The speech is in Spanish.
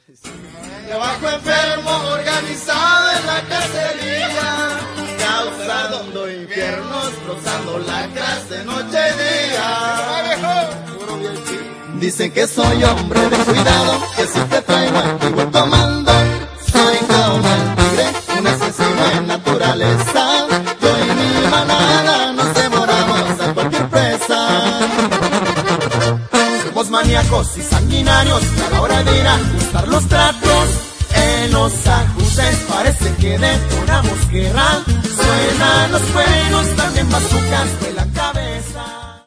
Trabajo enfermo organizado en la cacería, causando infiernos, rozando lacras de noche y día. Dicen que soy hombre de cuidado, que si te traigo aquí voy tomando. Soy como el tigre, un asesino en naturaleza. Yo y mi manada nos devoramos a cualquier presa. Somos maníacos y sanguinarios, a la hora de ir a ajustar los tratos. En los ajustes parece que detonamos guerra. Suenan los cueros, también bazucas, vuelan